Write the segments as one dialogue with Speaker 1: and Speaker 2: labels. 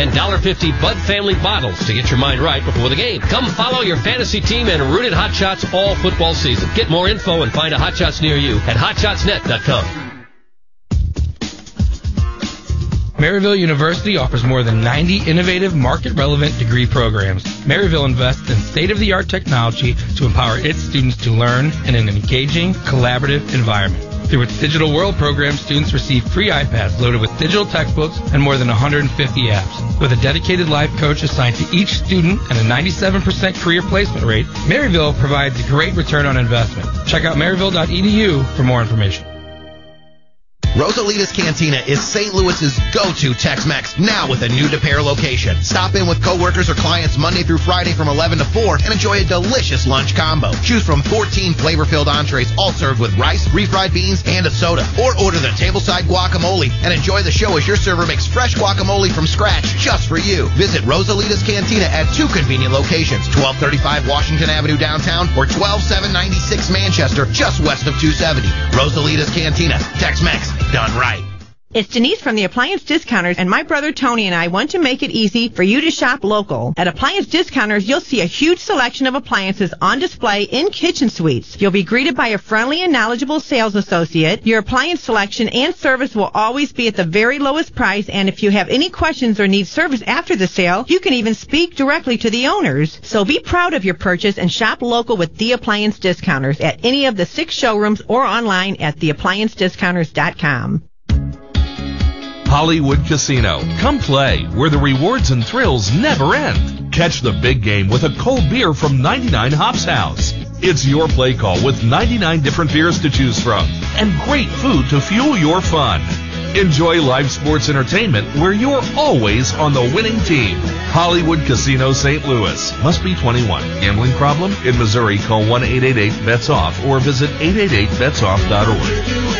Speaker 1: and $1.50 Bud Family bottles to get your mind right before the game. Come follow your fantasy team and root at Hot Shots all football season. Get more info and find a Hot Shots near you at hotshotsnet.com.
Speaker 2: Maryville University offers more than 90 innovative, market-relevant degree programs. Maryville invests in state-of-the-art technology to empower its students to learn in an engaging, collaborative environment. Through its Digital World program, students receive free iPads loaded with digital textbooks and more than 150 apps. With a dedicated life coach assigned to each student and a 97% career placement rate, Maryville provides a great return on investment. Check out maryville.edu for more information.
Speaker 3: Rosalita's Cantina is St. Louis's go-to Tex-Mex, now with a new De Pere location. Stop in with coworkers or clients Monday through Friday from 11 to 4 and enjoy a delicious lunch combo. Choose from 14 flavor-filled entrees, all served with rice, refried beans, and a soda. Or order the tableside guacamole and enjoy the show as your server makes fresh guacamole from scratch just for you. Visit Rosalita's Cantina at 2 convenient locations, 1235 Washington Avenue downtown or 12796 Manchester, just west of 270. Rosalita's Cantina, Tex-Mex done right.
Speaker 4: It's Denise from the Appliance Discounters, and my brother Tony and I want to make it easy for you to shop local. At Appliance Discounters, you'll see a huge selection of appliances on display in kitchen suites. You'll be greeted by a friendly and knowledgeable sales associate. Your appliance selection and service will always be at the very lowest price, and if you have any questions or need service after the sale, you can even speak directly to the owners. So be proud of your purchase and shop local with the Appliance Discounters at any of the 6 showrooms or online at theappliancediscounters.com.
Speaker 5: Hollywood Casino. Come play, where the rewards and thrills never end. Catch the big game with a cold beer from 99 Hops House. It's your play call with 99 different beers to choose from and great food to fuel your fun. Enjoy live sports entertainment where you're always on the winning team. Hollywood Casino St. Louis. Must be 21. Gambling problem? In Missouri, call 1-888-BETS-OFF or visit 888betsoff.org.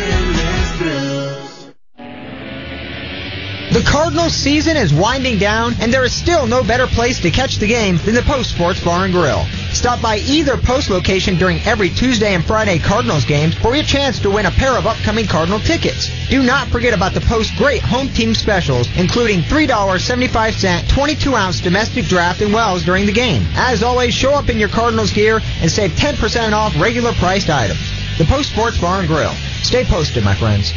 Speaker 6: The Cardinals season is winding down, and there is still no better place to catch the game than the Post Sports Bar and Grill. Stop by either Post location during every Tuesday and Friday Cardinals games for your chance to win a pair of upcoming Cardinal tickets. Do not forget about the Post's great home team specials, including $3.75 22-ounce domestic draft and wells during the game. As always, show up in your Cardinals gear and save 10% off regular priced items. The Post Sports Bar and Grill. Stay posted, my friends.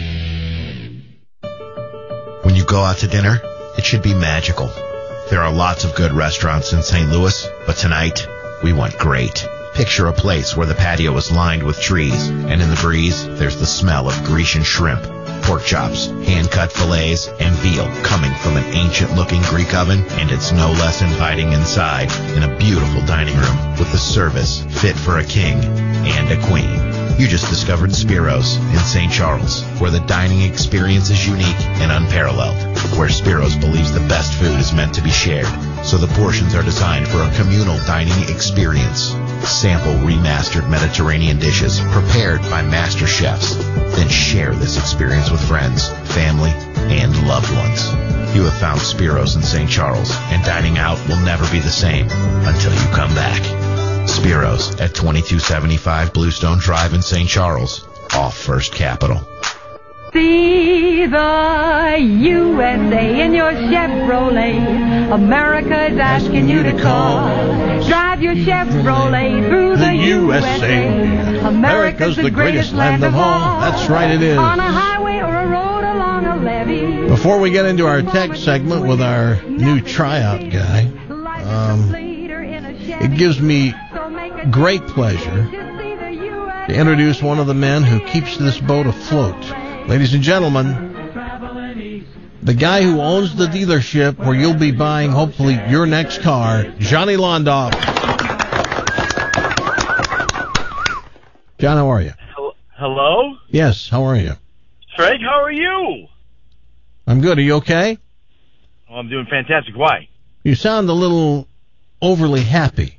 Speaker 3: When you go out to dinner, it should be magical. There are lots of good restaurants in St. Louis, but tonight, we want great. Picture a place where the patio is lined with trees, and in the breeze, there's the smell of Grecian shrimp, pork chops, hand-cut fillets, and veal coming from an ancient-looking Greek oven, and it's no less inviting inside in a beautiful dining room with the service fit for a king and a queen. You just discovered Spiro's in St. Charles, where the dining experience is unique and unparalleled, where Spiro's believes the best food is meant to be shared, so the portions are designed for a communal dining experience. Sample remastered Mediterranean dishes prepared by master chefs, then share this experience with friends, family, and loved ones. You have found Spiro's in St. Charles, and dining out will never be the same until you come back. Spiro's at 2275 Bluestone Drive in St. Charles, off First Capital.
Speaker 7: See the USA in your Chevrolet. America's asking you to call. Drive your Chevrolet through the USA. America's the greatest land of all.
Speaker 8: That's right, it is.
Speaker 7: On a highway or a road along a levee.
Speaker 8: Before we get into our tech segment with our new tryout guy, it gives me great pleasure to introduce one of the men who keeps this boat afloat. Ladies and gentlemen, the guy who owns the dealership where you'll be buying, hopefully, your next car, Johnny Londoff. John, how are you?
Speaker 9: Hello?
Speaker 8: Yes, how are you?
Speaker 9: Craig, how are you?
Speaker 8: I'm good. Are you okay?
Speaker 9: Oh, I'm doing fantastic. Why?
Speaker 8: You sound a little overly happy.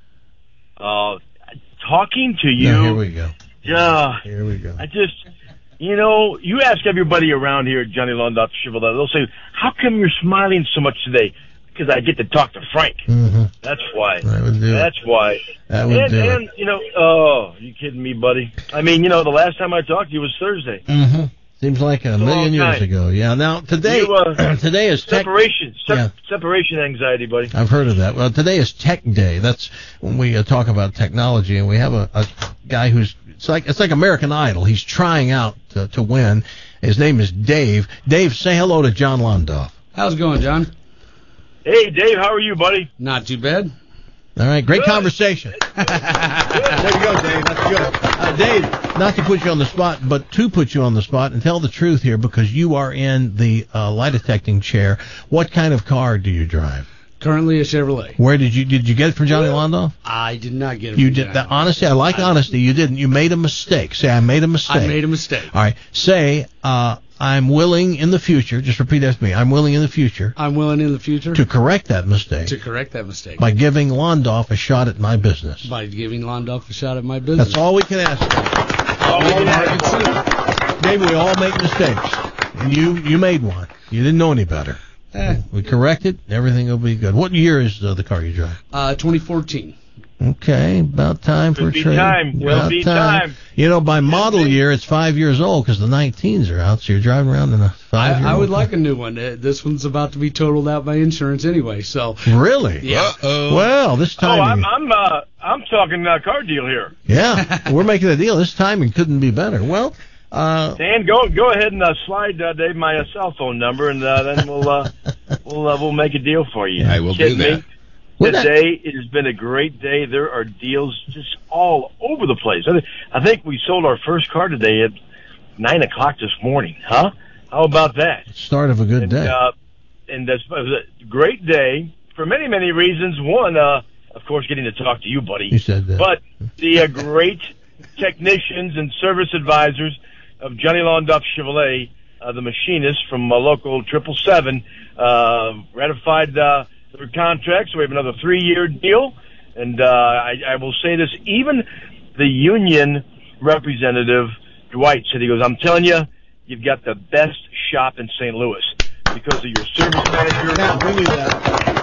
Speaker 9: Talking to you.
Speaker 8: No, here we go.
Speaker 9: Here we go. You ask everybody around here at Johnny Londoff Chevrolet, they'll say, how come you're smiling so much today? Because I get to talk to Frank.
Speaker 8: Mm-hmm.
Speaker 9: That's why.
Speaker 8: That would do
Speaker 9: That's
Speaker 8: it.
Speaker 9: why.
Speaker 8: That would do
Speaker 9: it. You kidding me, buddy? I mean, the last time I talked to you was Thursday.
Speaker 8: Mm-hmm. Seems like a million years ago. Yeah. Now today is
Speaker 9: separation anxiety, buddy.
Speaker 8: I've heard of that. Well, today is Tech Day. That's when we talk about technology, and we have a guy who's it's like American Idol. He's trying out to win. His name is Dave. Dave, say hello to John Londoff.
Speaker 10: How's it going, John?
Speaker 9: Hey, Dave. How are you, buddy?
Speaker 10: Not too bad.
Speaker 8: All right, great conversation. There you go, Dave. That's good. Dave, not to put you on the spot, but to put you on the spot and tell the truth here, because you are in the lie detecting chair. What kind of car do you drive?
Speaker 10: Currently a Chevrolet.
Speaker 8: Where did you get it from Johnny Londoff?
Speaker 10: I did not get it.
Speaker 8: You did that. Honesty, I like honesty. You didn't. You made a mistake. Say, I made a mistake.
Speaker 10: I made a mistake.
Speaker 8: All right. Say, I'm willing in the future. Just repeat after me. I'm willing in the future.
Speaker 10: I'm willing in the future
Speaker 8: to correct that mistake.
Speaker 10: To correct that mistake
Speaker 8: by giving Londoff a shot at my business.
Speaker 10: By giving Londoff a shot at my business.
Speaker 8: That's all we can ask for. Dave, we all make mistakes, and you made one. You didn't know any better. We correct it. Everything will be good. What year is the car you drive?
Speaker 10: 2014.
Speaker 8: Okay, about time for a trade.
Speaker 9: Will be time.
Speaker 8: You know, by model year, it's 5 years old because the 19s are out, so you're driving around in a 5-year-old.
Speaker 10: I would like a new one. This one's about to be totaled out by insurance anyway, so.
Speaker 8: Really?
Speaker 10: Yeah.
Speaker 8: Uh-oh. Well, this time.
Speaker 9: I'm talking car deal here.
Speaker 8: Yeah, we're making a deal. This timing couldn't be better. Well.
Speaker 9: Dan, go ahead and slide Dave my cell phone number, and then we'll make a deal for you.
Speaker 11: I will do that.
Speaker 9: Today it has been a great day. There are deals just all over the place. I think we sold our first car today at 9 o'clock this morning. Huh? How about that?
Speaker 8: Start of a good day.
Speaker 9: And it was a great day for many, many reasons. One, of course, getting to talk to you, buddy.
Speaker 8: You said that.
Speaker 9: But the great technicians and service advisors of Johnny Londoff Chevrolet, the machinist from local 777, ratified their contract, so we have another 3-year deal. And I will say this, even the union representative, Dwight, said, he goes, I'm telling you, you've got the best shop in St. Louis because of your service manager.
Speaker 8: Now, bring me that.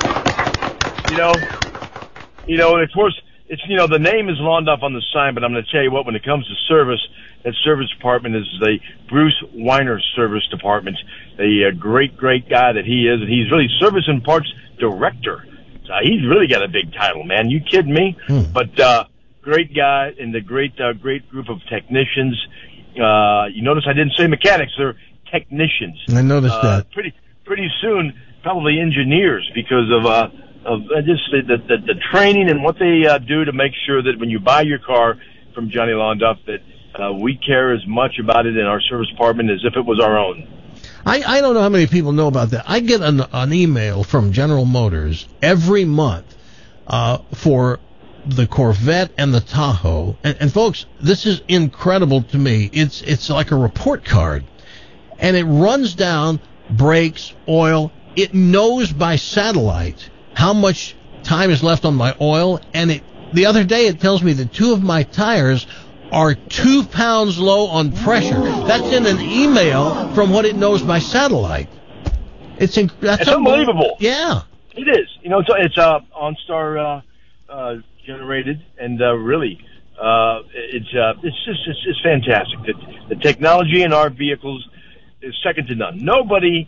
Speaker 9: Of course, it's, the name is Londoff on the sign, but I'm going to tell you what, when it comes to service, that service department is the Bruce Weiner Service Department, a great, great guy that he is, and he's really Service and Parts Director. So he's really got a big title, man. You kidding me? But great guy and the great group of technicians. You notice I didn't say mechanics; they're technicians.
Speaker 8: I noticed that.
Speaker 9: Pretty soon, probably engineers, because of just the training and what they do to make sure that when you buy your car from Johnny Londoff, that we care as much about it in our service department as if it was our own.
Speaker 8: I don't know how many people know about that. I get an email from General Motors every month for the Corvette and the Tahoe. And folks, this is incredible to me. It's like a report card. And it runs down brakes, oil. It knows by satellite how much time is left on my oil. And the other day it tells me that 2 of my tires are 2 pounds low on pressure. That's in an email from what it knows by satellite. That's
Speaker 9: unbelievable.
Speaker 8: Yeah,
Speaker 9: it is. It's OnStar generated, and really, it's fantastic. The technology in our vehicles is second to none. Nobody.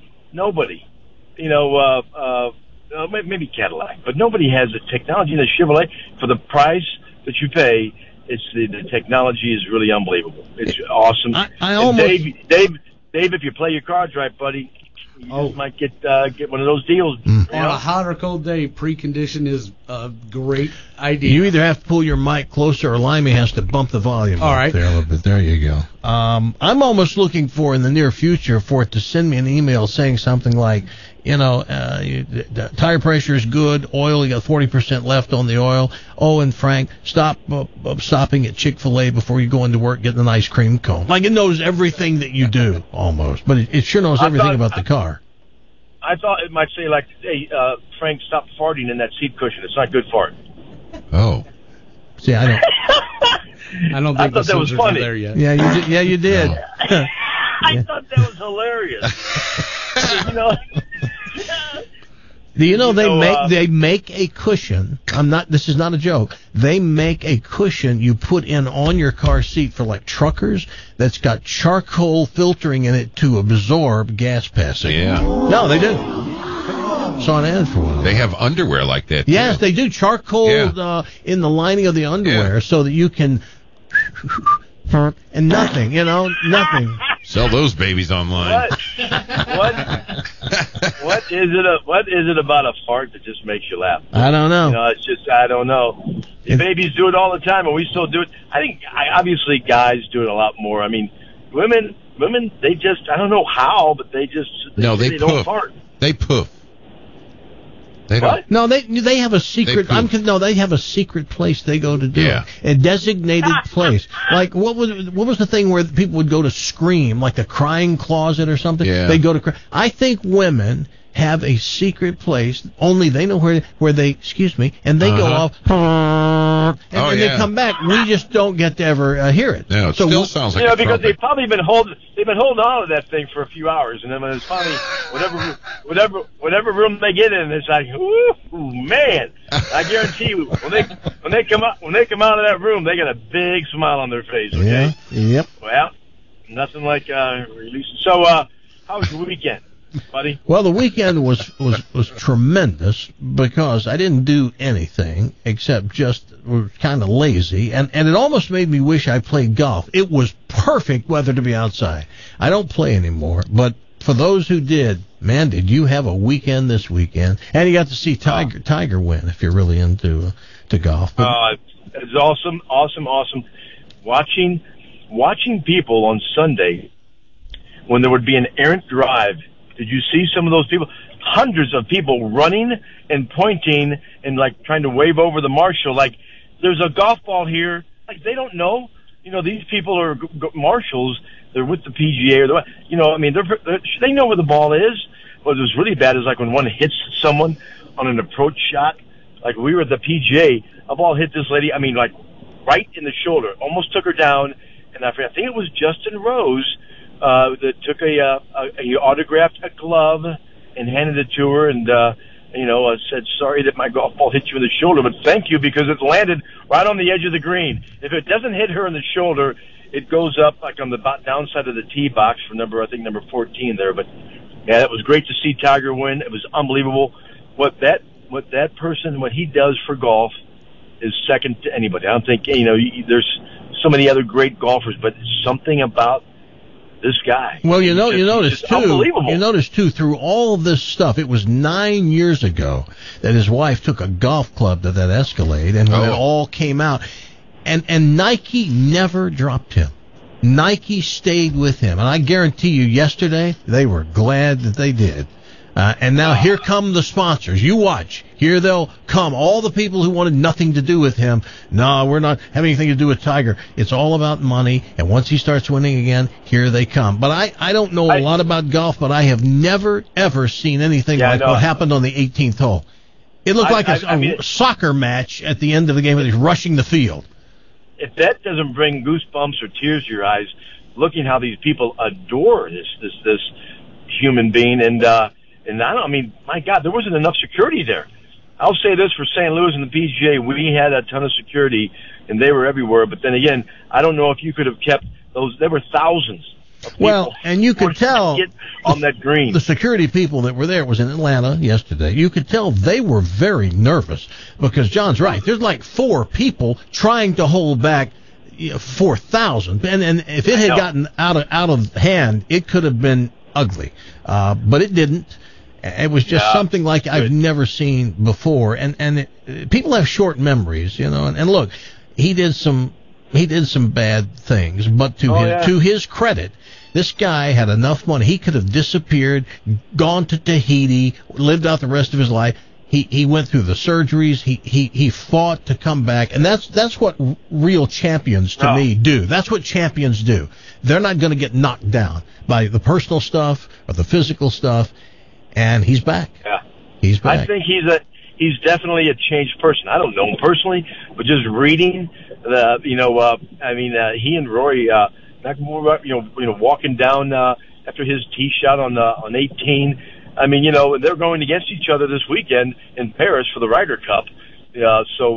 Speaker 9: Maybe Cadillac, but nobody has the technology in the Chevrolet for the price that you pay. It's the technology is really unbelievable. It's awesome.
Speaker 8: I almost...
Speaker 9: Dave, if you play your cards right, buddy, you just might get one of those deals.
Speaker 10: On a hot or cold day, precondition is a great idea.
Speaker 8: You either have to pull your mic closer or Limey has to bump the volume up there a little bit. There you go. I'm almost looking for, in the near future, for it to send me an email saying something like, the tire pressure is good, oil, you got 40% left on the oil. Oh, and Frank, stopping at Chick-fil-A before you go into work getting an ice cream cone. Like, it knows everything that you do, almost. But it sure knows everything about the car.
Speaker 9: I thought it might say, like, hey, Frank, stop farting in that seat cushion. It's not good fart.
Speaker 11: Oh.
Speaker 8: See, I don't...
Speaker 10: I don't think
Speaker 9: that was funny.
Speaker 10: There yet.
Speaker 8: Yeah, you did.
Speaker 9: No. I thought that was hilarious.
Speaker 8: Do you know they make a cushion? This is not a joke. They make a cushion you put in on your car seat for like truckers that's got charcoal filtering in it to absorb gas passing.
Speaker 11: Yeah.
Speaker 8: No, they do. Saw an ad for one.
Speaker 11: They have underwear like that.
Speaker 8: Yes,
Speaker 11: too.
Speaker 8: they do. Charcoal in the lining of the underwear so that you can and nothing.
Speaker 11: Sell those babies online.
Speaker 9: What is it about a fart that just makes you laugh?
Speaker 8: I don't know.
Speaker 9: It's just I don't know. Babies do it all the time, and we still do it. I think obviously guys do it a lot more. I mean, women, they just I don't know how, but they don't fart.
Speaker 11: They poof. They
Speaker 9: don't.
Speaker 8: No, they have a secret. They have a secret place they go to do it. A designated place. Like what was the thing where people would go to scream, like the crying closet or something?
Speaker 11: Yeah.
Speaker 8: They go to cry. I think women have a secret place. Only they know where they. Excuse me, and they go off. And then they come back. We just don't get to ever hear it.
Speaker 11: No, it still sounds like a
Speaker 9: because
Speaker 11: trumpet.
Speaker 9: they've probably been holding on to that thing for a few hours, and then when it's finally whatever room they get in, it's like, ooh, man! I guarantee you, when they come out of that room, they got a big smile on their face. Okay.
Speaker 8: Yeah. Yep.
Speaker 9: Well, nothing like releasing. So, how was your weekend, buddy?
Speaker 8: Well, the weekend was tremendous because I didn't do anything except just was kind of lazy, and it almost made me wish I played golf. It was perfect weather to be outside. I don't play anymore, but for those who did, man, did you have a weekend this weekend? And you got to see Tiger win if you're really into golf.
Speaker 9: It's awesome. Watching people on Sunday when there would be an errant drive. Did you see some of those people? Hundreds of people running and pointing and like trying to wave over the marshal. Like there's a golf ball here. Like they don't know. These people are marshals. They're with the PGA or they know where the ball is. What was really bad is like when one hits someone on an approach shot. Like we were at the PGA, a ball hit this lady. I mean, like right in the shoulder, almost took her down. And I think it was Justin Rose that took he autographed a glove and handed it to her, and said sorry that my golf ball hit you in the shoulder, but thank you because it landed right on the edge of the green. If it doesn't hit her in the shoulder, it goes up like on the downside of the tee box for number 14 there. But yeah, it was great to see Tiger win. It was unbelievable what that person, what he does for golf is second to anybody. I don't think there's so many other great golfers, but something about this guy.
Speaker 8: Well, you notice too, through all of this stuff, it was 9 years ago that his wife took a golf club to that Escalade, and when it all came out, and Nike never dropped him. Nike stayed with him, and I guarantee you, yesterday they were glad that they did. And now here come the sponsors. You watch. Here they'll come. All the people who wanted nothing to do with him. No, we're not having anything to do with Tiger. It's all about money. And once he starts winning again, here they come. But I don't know a lot about golf, but I have never, ever seen anything like what happened on the 18th hole. It looked like a soccer match at the end of the game where he's rushing the field.
Speaker 9: If that doesn't bring goosebumps or tears to your eyes, looking how these people adore this human being, and my God, there wasn't enough security there. I'll say this for St. Louis and the PGA, we had a ton of security, and they were everywhere. But then again, I don't know if you could have kept those. There were thousands of people.
Speaker 8: Well, and you could tell
Speaker 9: on that green.
Speaker 8: The security people that were there, it was in Atlanta yesterday. You could tell they were very nervous because John's right. There's like 4 people trying to hold back 4,000, and if it had gotten out of hand, it could have been ugly, but it didn't. It was just something like I've never seen before, and people have short memories, And look, he did some bad things, but to his credit, this guy had enough money. He could have disappeared, gone to Tahiti, lived out the rest of his life. He went through the surgeries. He fought to come back, and that's what real champions to me do. That's what champions do. They're not going to get knocked down by the personal stuff or the physical stuff. And he's back. Yeah, he's back.
Speaker 9: I think he's definitely a changed person. I don't know him personally, but just reading he and Rory McIlroy, walking down after his tee shot on 18, I mean, you know, they're going against each other this weekend in Paris for the Ryder Cup. And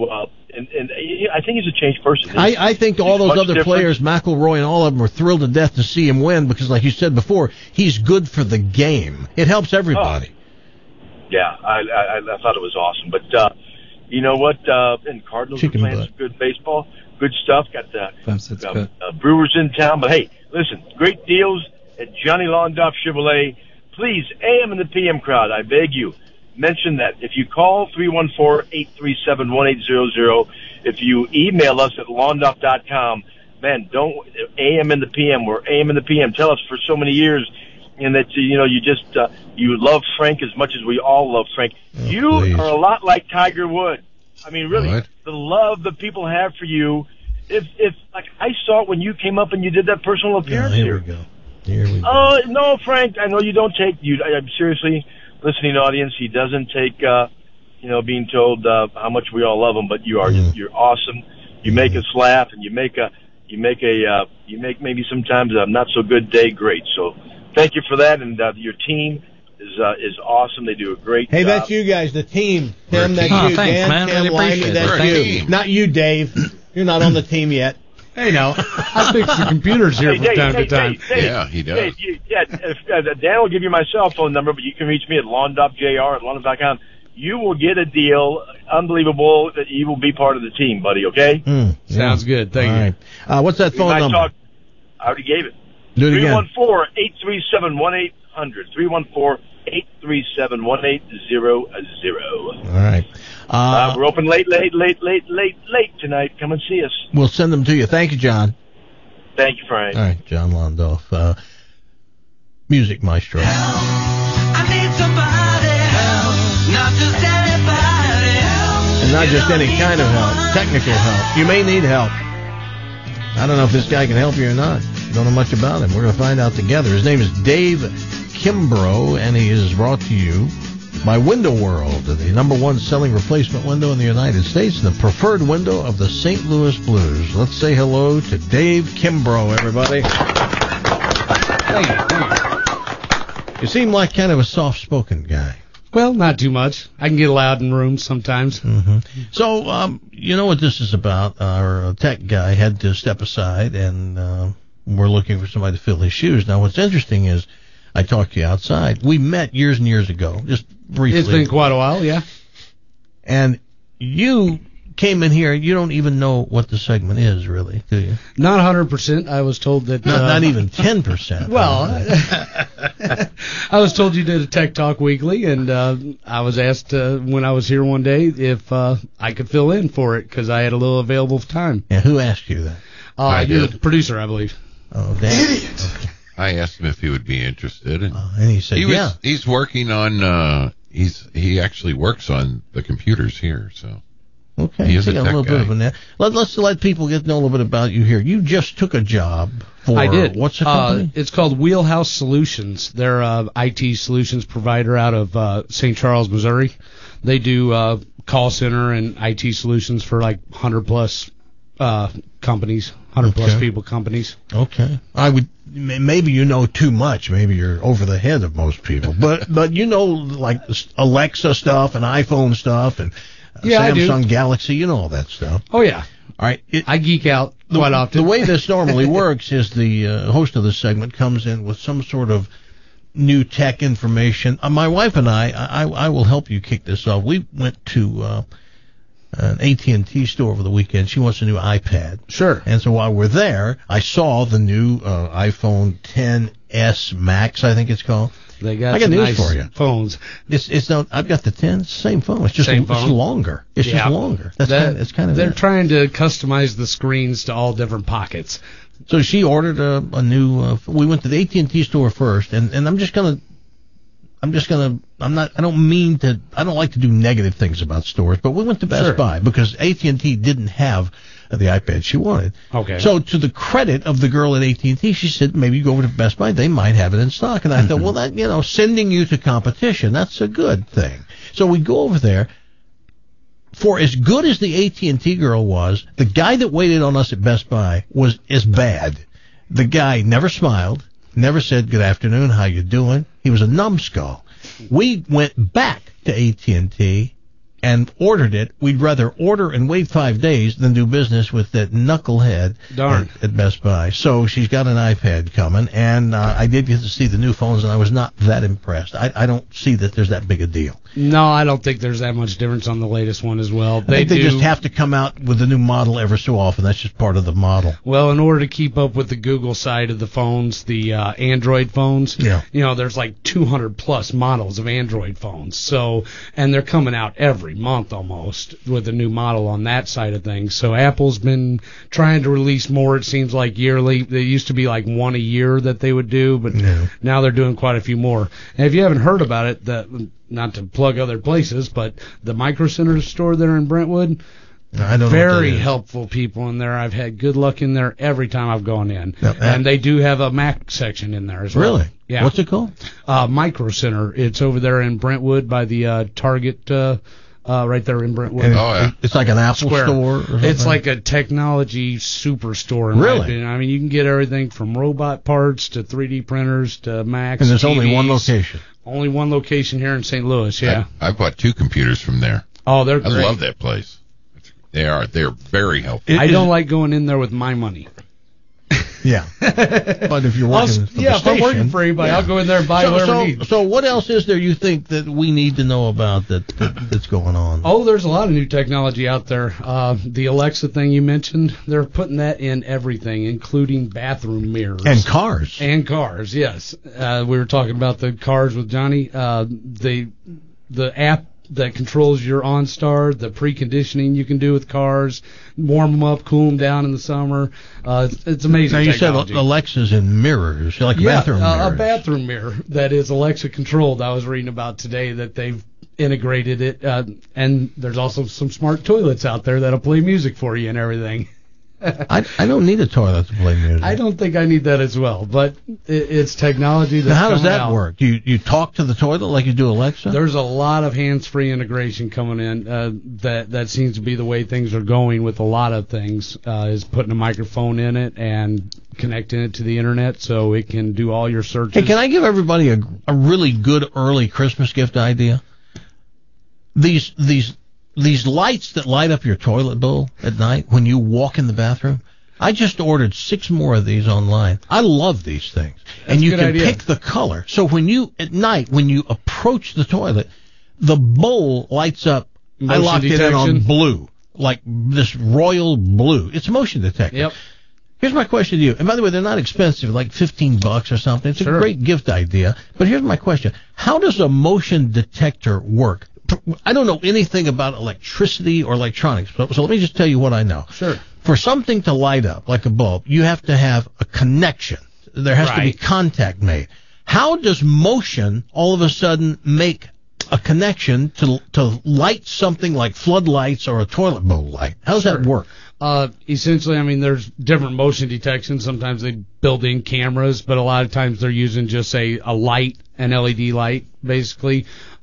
Speaker 9: I think he's a changed person.
Speaker 8: I think all those other players, McIlroy and all of them, are thrilled to death to see him win because, like you said before, he's good for the game. It helps everybody.
Speaker 9: Yeah, I thought it was awesome. But you know what? And Cardinals are playing some good baseball, good stuff. Got the Brewers in town. But hey, listen, great deals at Johnny Londoff Chevrolet. Please, AM and the PM crowd, I beg you, mention that. If you call 314-837-1800, if you email us at londoff.com, man, don't AM and the PM. We're AM and the PM. Tell us for so many years, and that you just you love Frank as much as we all love Frank. You are a lot like Tiger Woods. I mean, really, the love that people have for you. If like I saw it when you came up and you did that personal appearance
Speaker 8: here. Here we go.
Speaker 9: Oh, no, Frank, I know you don't take I'm seriously, listening audience, he doesn't take being told how much we all love him, but you're awesome. You make us laugh, and you make maybe sometimes a not so good day great. So thank you for that, and your team is awesome. They do a great job.
Speaker 8: Hey, that's you guys, the team. Tim, that's you.
Speaker 2: Thanks,
Speaker 8: Dan,
Speaker 2: man.
Speaker 8: Tim,
Speaker 2: Really appreciate
Speaker 8: Limey, that's
Speaker 11: it.
Speaker 8: you. Not you, Dave. You're not on the team yet.
Speaker 10: Hey, now, I fix the computers here from time to time.
Speaker 9: Dave,
Speaker 11: yeah, he does.
Speaker 9: Dave, Dan will give you my cell phone number, but you can reach me at londoffjr@londoff.com. You will get a deal unbelievable that you will be part of the team, buddy, okay?
Speaker 10: Sounds good. Thank you.
Speaker 8: Right. What's that phone number?
Speaker 9: I already gave it.
Speaker 8: Do it again.
Speaker 9: 314-837-1800. 314-837-1800.
Speaker 8: All right.
Speaker 9: We're open late tonight. Come and see us.
Speaker 8: We'll send them to you. Thank you, John.
Speaker 9: Thank you, Frank.
Speaker 8: All right, John Londoff, music maestro.
Speaker 12: I need somebody help, not just anybody help.
Speaker 8: And not just any kind of help, technical help. You may need help. I don't know if this guy can help you or not. Don't know much about him. We're going to find out together. His name is Dave Kimbrough, and he is brought to you by Window World, the #1 selling replacement window in the United States, and the preferred window of the St. Louis Blues. Let's say hello to Dave Kimbrough, everybody. Thank you. You seem like kind of a soft-spoken guy.
Speaker 10: Well, not too much. I can get loud in rooms sometimes.
Speaker 8: Mm-hmm. So, you know what this is about. Our tech guy had to step aside, and we're looking for somebody to fill his shoes. Now, what's interesting is I talked to you outside. We met years and years ago, just briefly.
Speaker 10: It's been quite a while, yeah.
Speaker 8: And you came in here, you don't even know what the segment is, really, do you?
Speaker 10: Not 100%. I was told that...
Speaker 8: Not even 10%.
Speaker 10: Well, I was told you did a Tech Talk Weekly, and I was asked when I was here one day if I could fill in for it, because I had a little available time.
Speaker 8: Yeah, who asked you that?
Speaker 10: You're the producer, I believe.
Speaker 8: Oh, damn. Idiot! Okay.
Speaker 11: I asked him if he would be interested, and
Speaker 8: he said, yeah.
Speaker 11: He's working on. He actually works on the computers here, so.
Speaker 8: Okay,
Speaker 11: he is
Speaker 8: so
Speaker 11: a
Speaker 8: you got
Speaker 11: tech
Speaker 8: a little
Speaker 11: guy.
Speaker 8: bit of a Let's let people get to know a little bit about you here. You just took a job for.
Speaker 10: I did.
Speaker 8: What's the company?
Speaker 10: It's called Wheelhouse Solutions. They're a IT solutions provider out of St. Charles, Missouri. They do call center and IT solutions for like 100+ companies, 100+ people companies.
Speaker 8: Okay. I would maybe you know too much. Maybe you're over the head of most people. But you know like Alexa stuff and iPhone stuff and Samsung Galaxy. You know all that stuff.
Speaker 10: Oh yeah.
Speaker 8: All right.
Speaker 10: I geek out quite often.
Speaker 8: The way this normally works is the host of the segment comes in with some sort of new tech information. My wife and I will help you kick this off. We went to an AT&T store over the weekend. She wants a new iPad.
Speaker 10: Sure.
Speaker 8: And so while we're there, I saw the new iPhone XS Max, I think it's called.
Speaker 10: They got
Speaker 8: I got news
Speaker 10: nice
Speaker 8: for you.
Speaker 10: Phones.
Speaker 8: It's not. I've got the 10. It's the same phone. It's just
Speaker 10: Same phone.
Speaker 8: It's longer. It's just longer. It's kind of.
Speaker 10: They're trying to customize the screens to all different pockets.
Speaker 8: So she ordered a new. We went to the AT&T store first, and I don't like to do negative things about stores, but we went to Best Buy because AT&T didn't have the iPad she wanted.
Speaker 10: Okay.
Speaker 8: So to the credit of the girl at AT&T, she said, maybe you go over to Best Buy, they might have it in stock. And I thought, well, that, sending you to competition, that's a good thing. So we go over there. For as good as the AT&T girl was, the guy that waited on us at Best Buy was as bad. The guy never smiled, never said, good afternoon, how you doing? He was a numbskull. We went back to AT&T and ordered it. We'd rather order and wait 5 days than do business with that knucklehead at Best Buy. So she's got an iPad coming, and I did get to see the new phones, and I was not that impressed. I don't see that there's that big a deal.
Speaker 10: No, I don't think there's that much difference on the latest one as well.
Speaker 8: They just have to come out with a new model ever so often. That's just part of the model.
Speaker 10: Well, in order to keep up with the Google side of the phones, the Android phones, there's like 200 plus models of Android phones. So, and they're coming out every month almost with a new model on that side of things. So Apple's been trying to release more, it seems like yearly. They used to be like one a year that they would do, but now they're doing quite a few more. And if you haven't heard about it, not to plug other places, but the Micro Center store there in Brentwood,
Speaker 8: I don't know
Speaker 10: very helpful people in there. I've had good luck in there every time I've gone in. And they do have a Mac section in there as well.
Speaker 8: Really?
Speaker 10: Yeah.
Speaker 8: What's it called?
Speaker 10: Micro Center. It's over there in Brentwood by the Target, right there in Brentwood.
Speaker 8: It's like an Apple
Speaker 10: Square.
Speaker 8: store or something?
Speaker 10: It's like a technology superstore. In my opinion. I mean, you can get everything from robot parts to 3D printers to Macs.
Speaker 8: And there's
Speaker 10: TVs.
Speaker 8: only one location.
Speaker 10: Only one location here in St. Louis, yeah.
Speaker 11: I bought 2 computers from there.
Speaker 10: Oh, they're great.
Speaker 11: I love that place. They're very helpful.
Speaker 10: I don't like going in there with my money.
Speaker 8: Yeah. But if you're working for the
Speaker 10: if I'm
Speaker 8: station,
Speaker 10: working for anybody, I'll go in there and buy whatever I need.
Speaker 8: So what else is there you think that we need to know about that's going on?
Speaker 10: Oh, there's a lot of new technology out there. The Alexa thing you mentioned, they're putting that in everything, including bathroom mirrors.
Speaker 8: And cars.
Speaker 10: And cars, yes. We were talking about the cars with Johnny. The app that controls your OnStar, the preconditioning you can do with cars, warm them up, cool them down in the summer. It's amazing.
Speaker 8: Now you
Speaker 10: technology.
Speaker 8: said Alexa's in mirrors, like bathroom mirrors.
Speaker 10: A bathroom mirror that is Alexa controlled. I was reading about today that they've integrated it, and there's also some smart toilets out there that'll play music for you and everything.
Speaker 8: I don't need a toilet to play music.
Speaker 10: I don't think I need that as well, but it's technology that's
Speaker 8: Now, how does that
Speaker 10: out.
Speaker 8: work? Do you talk to the toilet like you do Alexa?
Speaker 10: There's a lot of hands-free integration coming in. That seems to be the way things are going with a lot of things, is putting a microphone in it and connecting it to the internet so it can do all your searches.
Speaker 8: Hey, can I give everybody a really good early Christmas gift idea? These lights that light up your toilet bowl at night when you walk in the bathroom, I just ordered 6 more of these online. I love these things. And you can pick the color. So at night, when you approach the toilet, the bowl lights up.
Speaker 10: Motion
Speaker 8: I locked it in
Speaker 10: detection.
Speaker 8: on blue, like this royal blue. It's motion detected.
Speaker 10: Yep.
Speaker 8: Here's my question to you. And by the way, they're not expensive, like $15 or something. It's a great gift idea. But here's my question. How does a motion detector work? I don't know anything about electricity or electronics, so let me just tell you what I know.
Speaker 10: Sure.
Speaker 8: For something to light up, like a bulb, you have to have a connection. There has to be contact made. How does motion all of a sudden make a connection to light something like floodlights or a toilet bowl light? How does that work?
Speaker 10: Essentially, I mean, there's different motion detection. Sometimes they build in cameras, but a lot of times they're using just a light, an LED light, basically,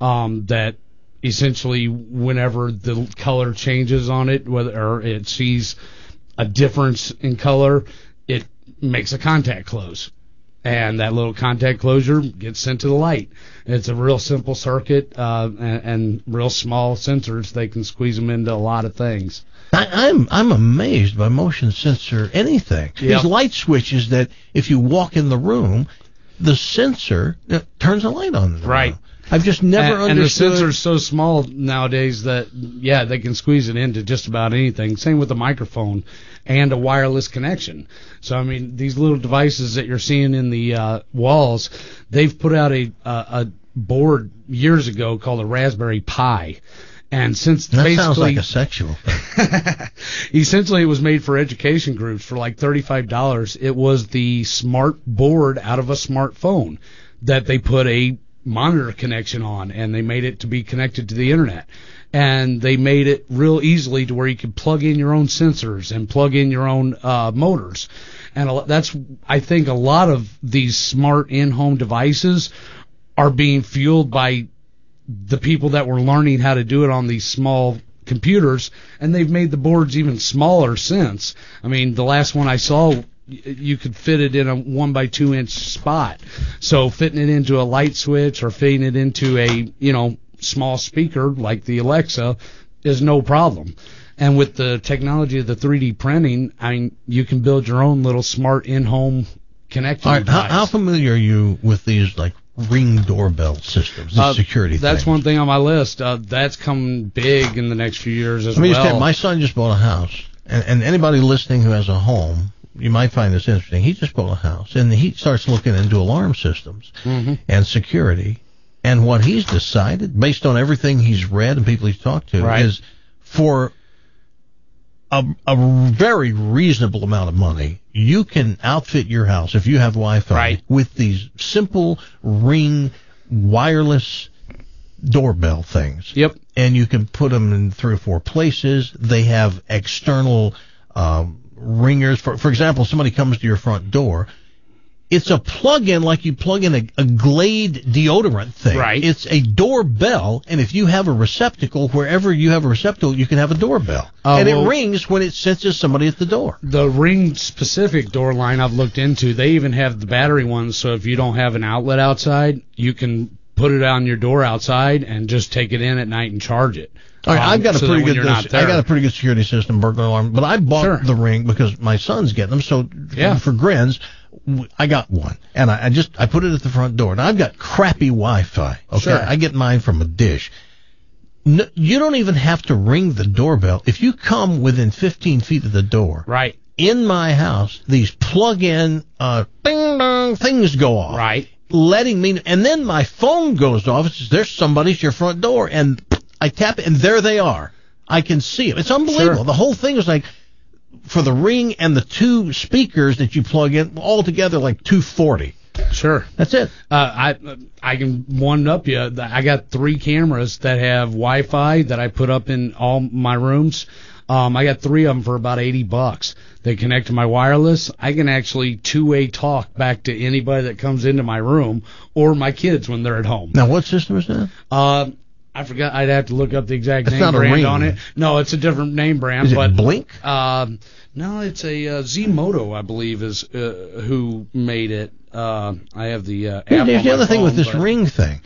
Speaker 10: that essentially whenever the color changes on it, whether it sees a difference in color, it makes a contact close. And that little contact closure gets sent to the light. It's a real simple circuit, and real small sensors. They can squeeze them into a lot of things.
Speaker 8: I'm amazed by motion sensor anything.
Speaker 10: Yep.
Speaker 8: These light switches that if you walk in the room, the sensor turns a light on.
Speaker 10: Right.
Speaker 8: I've just never understood.
Speaker 10: And the sensor's so small nowadays that, they can squeeze it into just about anything. Same with the microphone and a wireless connection. So, I mean, these little devices that you're seeing in the walls, they've put out a board years ago called a Raspberry Pi. And since
Speaker 8: that
Speaker 10: basically
Speaker 8: sounds like a sexual thing.
Speaker 10: Essentially, it was made for education groups for like $35. It was the smart board out of a smartphone that they put a monitor connection on, and they made it to be connected to the internet. And they made it real easily to where you could plug in your own sensors and plug in your own motors. And that's, I think, a lot of these smart in-home devices are being fueled by the people that were learning how to do it on these small computers, and they've made the boards even smaller since. I mean, the last one I saw you could fit it in a 1 by 2 inch spot. So fitting it into a light switch or fitting it into a, small speaker like the Alexa is no problem. And with the technology of the 3D printing, you can build your own little smart in-home connecting device.
Speaker 8: How familiar are you with these like Ring doorbell systems, the security
Speaker 10: That's
Speaker 8: things?
Speaker 10: one thing on my list. That's coming big in the next few years as well.
Speaker 8: My son just bought a house, and anybody listening who has a home, you might find this interesting. He just bought a house, and he starts looking into alarm systems and security. And what he's decided, based on everything he's read and people he's talked to, is for a very reasonable amount of money, you can outfit your house, if you have Wi-Fi, with these simple Ring wireless doorbell things.
Speaker 10: Yep.
Speaker 8: And you can put them in 3 or 4 places. They have external ringers. For example, somebody comes to your front door. It's a plug-in like you plug in a Glade deodorant thing.
Speaker 10: Right.
Speaker 8: It's a doorbell, and if you have a receptacle, wherever you have a receptacle, you can have a doorbell. And it rings when it senses somebody at the door.
Speaker 10: The Ring-specific door line I've looked into, they even have the battery ones, so if you don't have an outlet outside, you can put it on your door outside and just take it in at night and charge it.
Speaker 8: All right, I've got a pretty good security system, burglar alarm, but I bought the Ring because my son's getting them. So for grins, I got one, and I put it at the front door. And I've got crappy Wi-Fi. Okay,
Speaker 10: Sure.
Speaker 8: I get mine from a dish. No, you don't even have to ring the doorbell if you come within 15 feet of the door.
Speaker 10: Right.
Speaker 8: In my house, these plug-in ding dong things go off.
Speaker 10: Right.
Speaker 8: Letting me, and then my phone goes off. It says, "There's somebody at your front door," and I tap it, and there they are. I can see them. It's unbelievable.
Speaker 10: Sure.
Speaker 8: The whole thing is like, for the Ring and the 2 speakers that you plug in, all together like $240.
Speaker 10: Sure.
Speaker 8: That's it.
Speaker 10: I can one-up you. I got 3 cameras that have Wi-Fi that I put up in all my rooms. I got 3 of them for about $80. They connect to my wireless. I can actually two-way talk back to anybody that comes into my room or my kids when they're at home.
Speaker 8: Now, what system is that?
Speaker 10: I forgot. I'd have to look up the exact name
Speaker 8: not a
Speaker 10: brand
Speaker 8: Ring.
Speaker 10: on it. No, it's a different name brand.
Speaker 8: Is it Blink?
Speaker 10: No, it's a Z-Moto, I believe, is who made it. I have the app on
Speaker 8: Here's the
Speaker 10: my
Speaker 8: other thing
Speaker 10: phone,
Speaker 8: with this
Speaker 10: but-
Speaker 8: Ring thing.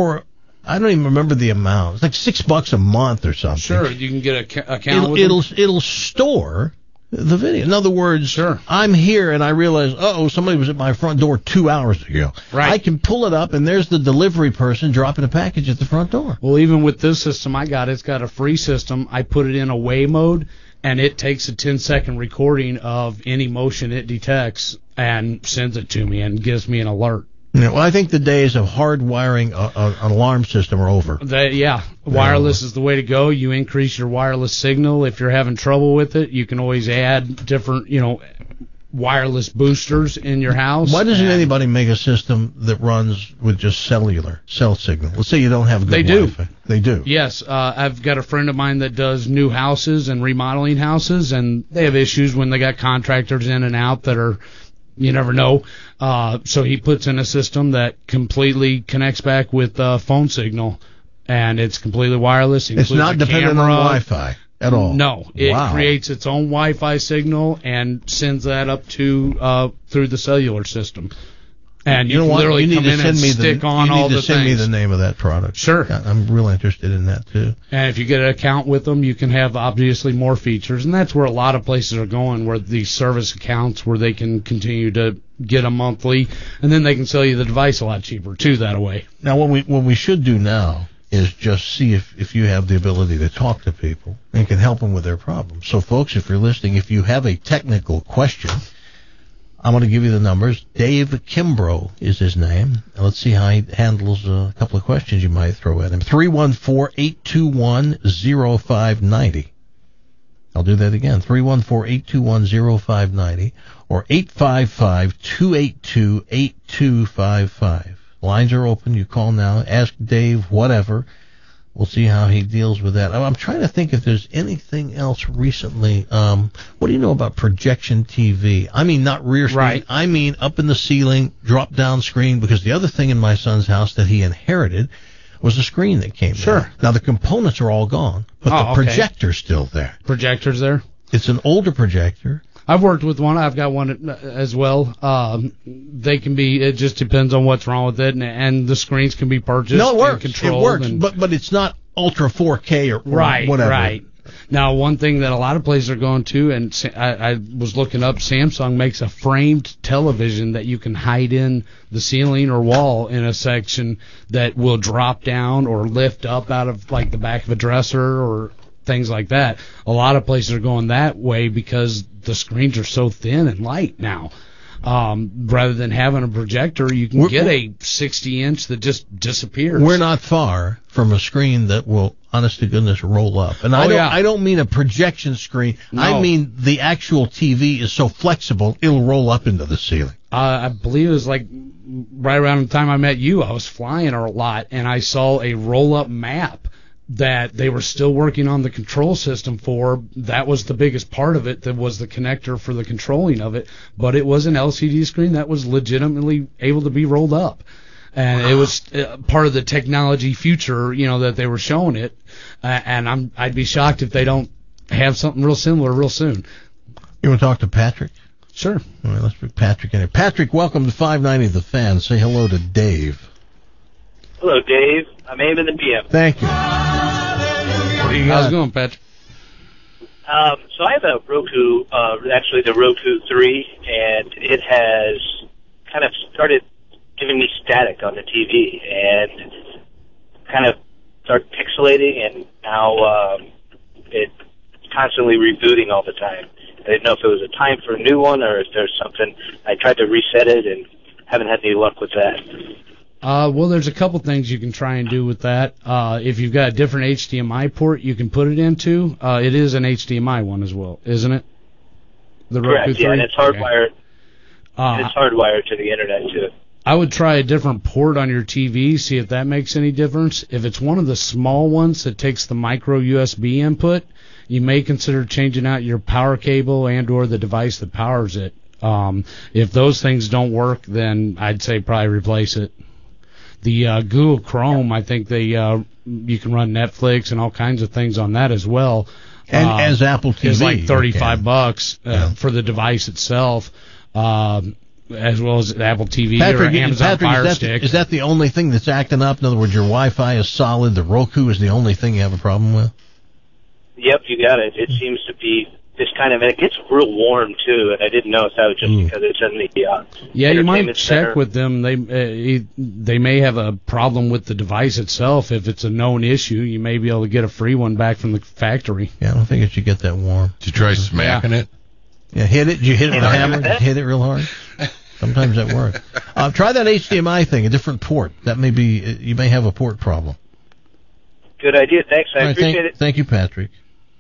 Speaker 8: I don't even remember the amount. It's like $6 a month or something.
Speaker 10: Sure, you can get a account with them.
Speaker 8: It'll store the video. In other words,
Speaker 10: Sure.
Speaker 8: I'm here and I realize, somebody was at my front door 2 hours ago.
Speaker 10: Right.
Speaker 8: I can pull it up and there's the delivery person dropping a package at the front door.
Speaker 10: Well, even with this system it's got a free system. I put it in away mode, and it takes a 10-second recording of any motion it detects and sends it to me and gives me an alert.
Speaker 8: Yeah, well, I think the days of hardwiring an alarm system are over.
Speaker 10: Wireless is the way to go. You increase your wireless signal. If you're having trouble with it, you can always add different, wireless boosters in your house.
Speaker 8: Why doesn't anybody make a system that runs with just cell signal? Let's say you don't have good Wi-Fi. They do.
Speaker 10: Yes, I've got a friend of mine that does new houses and remodeling houses, and they have issues when they got contractors in and out that are, you never know. So he puts in a system that completely connects back with phone signal, and it's completely wireless.
Speaker 8: It's not dependent on Wi-Fi at all.
Speaker 10: No, it creates its own Wi-Fi signal and sends that up to through the cellular system. And you can literally come in and stick on all the things.
Speaker 8: You need to send me the name of that product.
Speaker 10: Sure.
Speaker 8: I'm real interested in that, too.
Speaker 10: And if you get an account with them, you can have, obviously, more features. And that's where a lot of places are going, where these service accounts, where they can continue to get a monthly, and then they can sell you the device a lot cheaper, too, that way.
Speaker 8: Now, what we should do now is just see if you have the ability to talk to people and can help them with their problems. So, folks, if you're listening, if you have a technical question, I'm going to give you the numbers. Dave Kimbrough is his name. And let's see how he handles a couple of questions you might throw at him. 314-821-0590. I'll do that again. 314-821-0590 or 855-282-8255. Lines are open. You call now. Ask Dave whatever. We'll see how he deals with that. I'm trying to think if there's anything else recently. What do you know about projection TV? I mean, not rear screen.
Speaker 10: Right.
Speaker 8: I mean, up in the ceiling, drop-down screen, because the other thing in my son's house that he inherited was a screen that came down. Now, the components are all gone, but the projector's still there.
Speaker 10: Projector's there?
Speaker 8: It's an older projector.
Speaker 10: I've worked with one. I've got one as well. They can be. It just depends on what's wrong with it, and the screens can be purchased.
Speaker 8: No, it works.
Speaker 10: And controlled.
Speaker 8: It works, but it's not Ultra 4K or whatever.
Speaker 10: Right. Now, one thing that a lot of places are going to, and I was looking up, Samsung makes a framed television that you can hide in the ceiling or wall in a section that will drop down or lift up out of like the back of a dresser or things like that. A lot of places are going that way because the screens are so thin and light now. Rather than having a projector, you can get a 60-inch that just disappears.
Speaker 8: We're not far from a screen that will, honest to goodness, roll up. And I don't mean a projection screen. No. I mean the actual TV is so flexible, it'll roll up into the ceiling.
Speaker 10: I believe it was like right around the time I met you, I was flying a lot, and I saw a roll-up map that they were still working on the control system for. That was the biggest part of it. That was the connector for the controlling of it. But it was an LCD screen that was legitimately able to be rolled up. And it was part of the technology future, that they were showing it. And I'd be shocked if they don't have something real similar real soon.
Speaker 8: You want to talk to Patrick?
Speaker 10: Sure.
Speaker 8: All right, let's bring Patrick in here. Patrick, welcome to 590 The Fan. Say hello to Dave.
Speaker 13: Hello, Dave. I'm Abe in the PM.
Speaker 8: Thank you.
Speaker 10: How's it going, Patrick?
Speaker 13: So I have a Roku, actually the Roku 3, and it has kind of started giving me static on the TV and kind of started pixelating, and now it's constantly rebooting all the time. I didn't know if it was a time for a new one or if there's something. I tried to reset it and haven't had any luck with that.
Speaker 10: Well, there's a couple things you can try and do with that. If you've got a different HDMI port you can put it into, it is an HDMI one as well, isn't it? The
Speaker 13: Correct,
Speaker 10: Roku 3?
Speaker 13: yeah, and it's hardwired. It's hardwired to the internet, too.
Speaker 10: I would try a different port on your TV, see if that makes any difference. If it's one of the small ones that takes the micro USB input, you may consider changing out your power cable and or the device that powers it. If those things don't work, then I'd say probably replace it. The Google Chrome, I think you can run Netflix and all kinds of things on that as well.
Speaker 8: And as Apple TV,
Speaker 10: it's like $35 for the device itself, as well as Apple TV or Amazon Fire Stick.
Speaker 8: Is that the only thing that's acting up? In other words, your Wi-Fi is solid. The Roku is the only thing you have a problem with.
Speaker 13: Yep, you got it. It seems to be this kind of, and it gets real warm too. And I didn't know if that was just because it's in the
Speaker 10: yeah, you might check
Speaker 13: center.
Speaker 10: with them. They may have a problem with the device itself. If it's a known issue, you may be able to get a free one back from the factory.
Speaker 8: Yeah, I don't think it should get that warm.
Speaker 11: Did you try smacking it?
Speaker 8: Yeah, hit it. Did you hit it with a hammer? Did you hit it real hard? Sometimes that works. Try that HDMI thing, a different port. That may be, you may have a port problem.
Speaker 13: Good idea. Thanks. I appreciate it.
Speaker 8: Thank you, Patrick.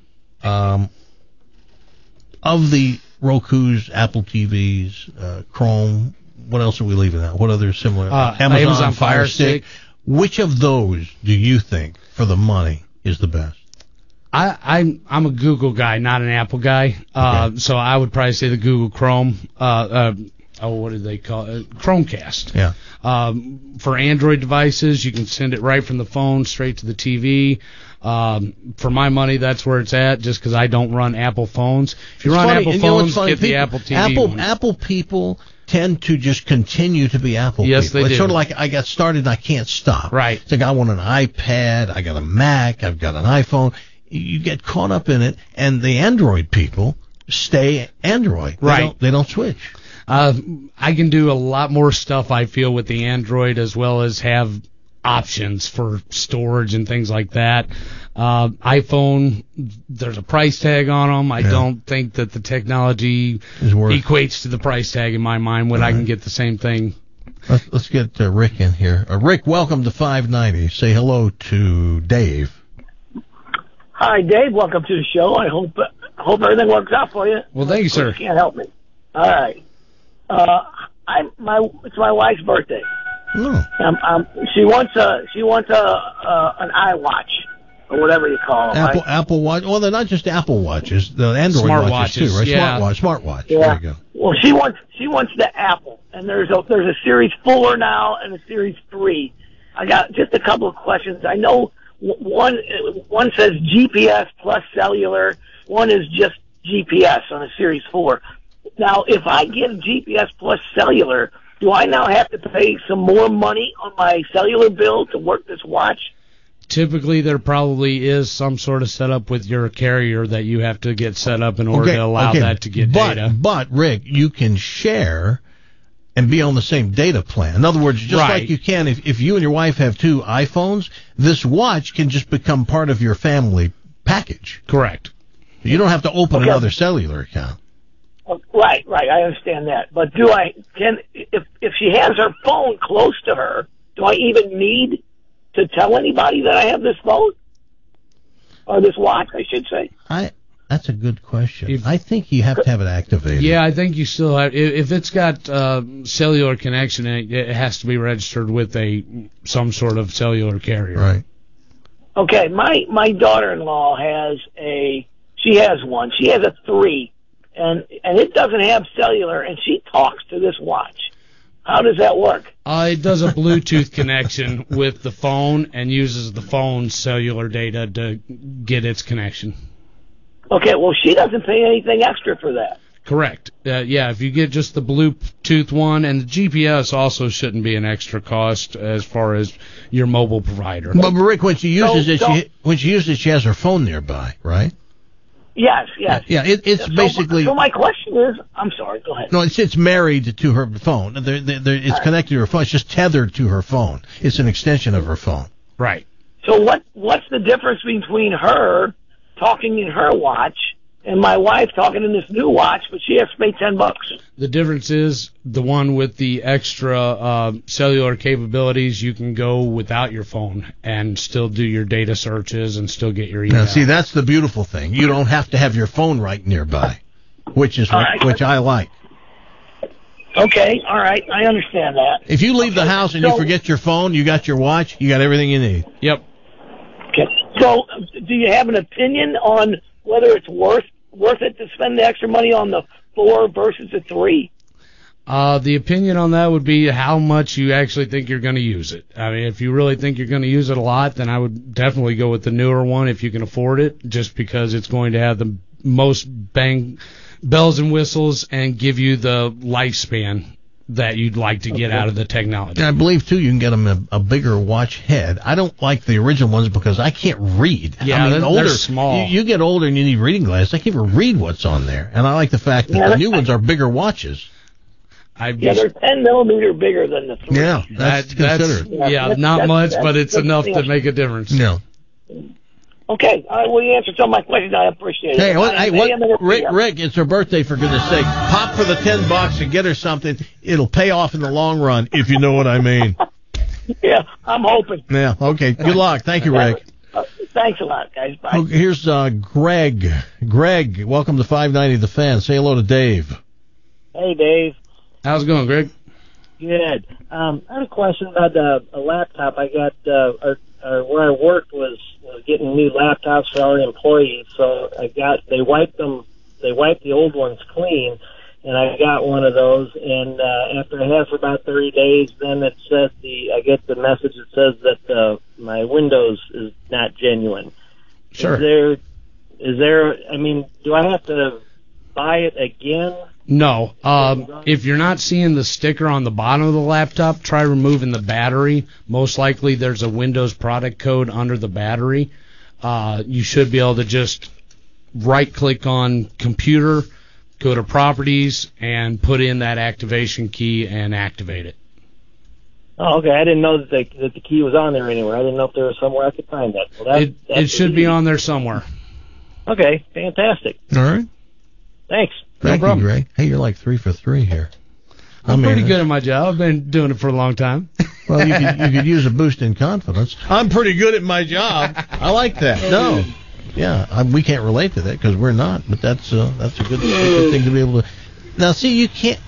Speaker 8: Of the Rokus, Apple TVs, Chrome, what else are we leaving out? What other similar?
Speaker 10: Amazon Fire Stick.
Speaker 8: Which of those do you think, for the money, is the best?
Speaker 10: I'm a Google guy, not an Apple guy. So I would probably say the Google Chrome. What did they call it? Chromecast.
Speaker 8: Yeah.
Speaker 10: For Android devices, you can send it right from the phone straight to the TV. For my money, that's where it's at, just because I don't run Apple phones. If you run Apple phones, get the Apple TV one.
Speaker 8: Apple people tend to just continue to be Apple people.
Speaker 10: Yes, they do.
Speaker 8: It's sort of like I got started and I can't stop.
Speaker 10: Right.
Speaker 8: It's like I want an iPad, I got a Mac, I've got an iPhone. You get caught up in it, and the Android people stay Android. They don't switch.
Speaker 10: I can do a lot more stuff, I feel, with the Android, as well as have options for storage and things like that. iPhone, there's a price tag on them. I don't think that the technology equates to the price tag in my mind when I can get the same thing.
Speaker 8: Let's get Rick in here. Rick, welcome to 590. Say hello to Dave.
Speaker 14: Hi, Dave. Welcome to the show. I hope everything works out for you.
Speaker 10: Well, thank you, sir.
Speaker 14: You can't help me. All right. It's my wife's birthday. She wants an iWatch or whatever you call them.
Speaker 8: Apple Watch. Well, they're not just Apple Watches. The Android watches too, right?
Speaker 10: Yeah.
Speaker 8: Smartwatch.
Speaker 14: Yeah.
Speaker 8: There you go.
Speaker 14: Well, she wants the Apple, and there's a Series 4 now and a Series 3. I got just a couple of questions. I know one says GPS plus cellular. One is just GPS on a Series 4. Now, if I get GPS plus cellular, do I now have to pay some more money on my cellular bill to work this watch?
Speaker 10: Typically, there probably is some sort of setup with your carrier that you have to get set up in order to allow that to get data.
Speaker 8: But, Rick, you can share and be on the same data plan. In other words, just like you can if you and your wife have two iPhones, this watch can just become part of your family package.
Speaker 10: Correct.
Speaker 8: You don't have to open another cellular account.
Speaker 14: Right, I understand that. But if she has her phone close to her, do I even need to tell anybody that I have this phone? Or this watch, I should say.
Speaker 8: That's a good question. I think you have to have it activated.
Speaker 10: Yeah, I think you still have. If it's got cellular connection, it has to be registered with some sort of cellular carrier.
Speaker 8: Right.
Speaker 14: Okay, my daughter-in-law has one. She has a 3, and it doesn't have cellular, and she talks to this watch. How does that work?
Speaker 10: It does a Bluetooth connection with the phone and uses the phone's cellular data to get its connection.
Speaker 14: Okay, well, she doesn't pay anything extra for that.
Speaker 10: Correct. If you get just the Bluetooth one, and the GPS also shouldn't be an extra cost as far as your mobile provider.
Speaker 8: But Rick, when she uses it, she has her phone nearby, right?
Speaker 14: Yes.
Speaker 8: Yeah, it's basically.
Speaker 14: So my question is, I'm sorry, go ahead.
Speaker 8: No, it's married to her phone. It's connected to her phone. It's just tethered to her phone. It's an extension of her phone.
Speaker 10: Right.
Speaker 14: So what's the difference between her talking in her watch and my wife talking in this new watch, but she has to pay $10?
Speaker 10: The difference is the one with the extra cellular capabilities, you can go without your phone and still do your data searches and still get your email.
Speaker 8: Now, see, that's the beautiful thing. You don't have to have your phone right nearby, which I like.
Speaker 14: Okay, all right, I understand that.
Speaker 8: If you leave the house and you forget your phone, you got your watch, you got everything you need.
Speaker 10: Yep.
Speaker 14: Okay. So, do you have an opinion on whether it's worth it to spend the extra money on the 4 versus the 3?
Speaker 10: The opinion on that would be how much you actually think you're going to use it. I mean, if you really think you're going to use it a lot, then I would definitely go with the newer one if you can afford it, just because it's going to have the most bells and whistles and give you the lifespan that you'd like to get out of the technology.
Speaker 8: And I believe, too, you can get them a bigger watch head. I don't like the original ones because I can't read.
Speaker 10: Yeah,
Speaker 8: I mean,
Speaker 10: they're small.
Speaker 8: You get older and you need reading glasses. I can't even read what's on there. And I like the fact that the new ones are bigger watches.
Speaker 14: They're 10 millimeter bigger than the 3.
Speaker 8: Yeah, that's considered.
Speaker 10: Not much, but it's enough to make a difference.
Speaker 8: No.
Speaker 14: Okay, all right, well, you answered some of my questions. I appreciate it.
Speaker 8: Hey, Rick, it's her birthday, for goodness sake. Pop for the $10 and get her something. It'll pay off in the long run, if you know what I mean.
Speaker 14: Yeah, I'm hoping.
Speaker 8: Yeah, okay. Good luck. Thank you, Rick.
Speaker 14: Thanks a lot, guys. Bye.
Speaker 8: Okay, here's Greg. Greg, welcome to 590 The Fan. Say hello to Dave.
Speaker 15: Hey, Dave.
Speaker 10: How's it going, Greg?
Speaker 15: Good. I had a question about a laptop I got. Where I worked was getting new laptops for our employees, so they wiped the old ones clean, and I got one of those, and after I had it for about 30 days, then it said I get the message that says that my Windows is not genuine.
Speaker 10: Sure.
Speaker 15: Is there, I mean, do I have to buy it again?
Speaker 10: No. If you're not seeing the sticker on the bottom of the laptop, try removing the battery. Most likely there's a Windows product code under the battery. You should be able to just right-click on Computer, go to Properties, and put in that activation key and activate it.
Speaker 15: Oh, okay. I didn't know that the key was on there anywhere. I didn't know if there was somewhere I could find that. Well,
Speaker 10: it should be on there somewhere.
Speaker 15: Okay, fantastic.
Speaker 8: All right.
Speaker 15: Thanks.
Speaker 8: Thank you, Greg. Hey, you're like 3 for 3 here.
Speaker 10: I'm pretty good at my job. I've been doing it for a long time.
Speaker 8: Well, you could use a boost in confidence. I'm pretty good at my job. I like that. No. Yeah, we can't relate to that because we're not, but that's a good thing to be able to. Now, see, you can't.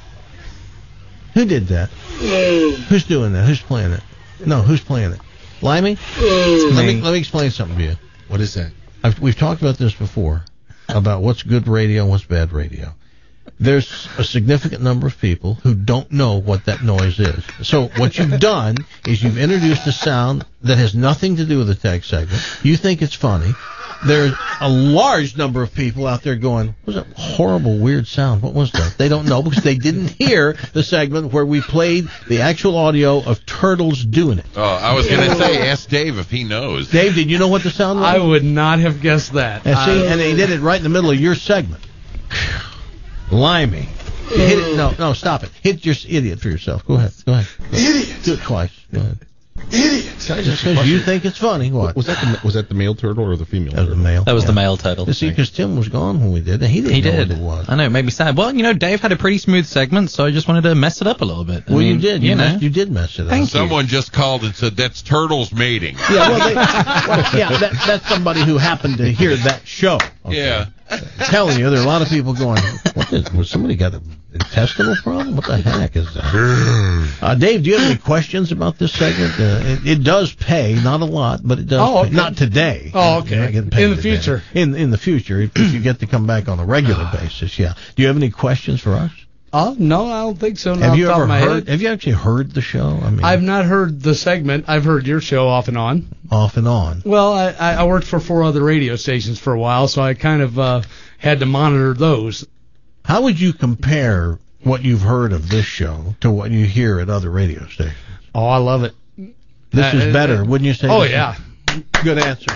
Speaker 8: Who did that? Who's doing that? Who's playing it? No, who's playing it? Limey? Let me explain something to you.
Speaker 11: What is that?
Speaker 8: We've talked about this before, about what's good radio and what's bad radio. There's a significant number of people who don't know what that noise is. So what you've done is you've introduced a sound that has nothing to do with the tech segment. You think it's funny. there's a large number of people out there going, what was that horrible, weird sound? What was that? They don't know because they didn't hear the segment where we played the actual audio of turtles doing it.
Speaker 11: Oh, I was going to say, ask Dave if he knows.
Speaker 8: Dave, did you know what the sound was?
Speaker 10: I would not have guessed that.
Speaker 8: And they did it right in the middle of your segment. Limey. Hit it. No, stop it. Hit your idiot for yourself. Go ahead.
Speaker 16: Idiot.
Speaker 8: Do it twice. Go ahead.
Speaker 16: Idiot.
Speaker 8: Just because you think it's funny. What?
Speaker 17: Was that the male turtle or the female?
Speaker 8: That was the male.
Speaker 18: That was the male turtle.
Speaker 8: See, because Tim was gone when we did it. He didn't know what it was.
Speaker 18: I know, it made me sad. Well, Dave had a pretty smooth segment, so I just wanted to mess it up a little bit.
Speaker 8: Well, you did. You did mess it up.
Speaker 11: Someone just called and said, that's turtles mating.
Speaker 8: Yeah, that's somebody who happened to hear that show. Okay.
Speaker 11: Yeah.
Speaker 8: I'm telling you, there are a lot of people going, was somebody got an intestinal problem? What the heck is that? Dave, do you have any questions about this segment? It does pay, not a lot, but it does pay.
Speaker 10: Okay.
Speaker 8: Not today.
Speaker 10: Oh, okay. In the future.
Speaker 8: In the future, if you get to come back on a regular basis, yeah. Do you have any questions for us?
Speaker 10: No, I don't think so.
Speaker 8: Have you ever heard? Have you actually heard the show? I mean,
Speaker 10: I've not heard the segment. I've heard your show off and on.
Speaker 8: Off and on.
Speaker 10: Well, I worked for 4 other radio stations for a while, so I kind of had to monitor those.
Speaker 8: How would you compare what you've heard of this show to what you hear at other radio stations?
Speaker 10: Oh, I love it.
Speaker 8: This is better, wouldn't you say?
Speaker 10: Oh, yeah.
Speaker 8: Good answer.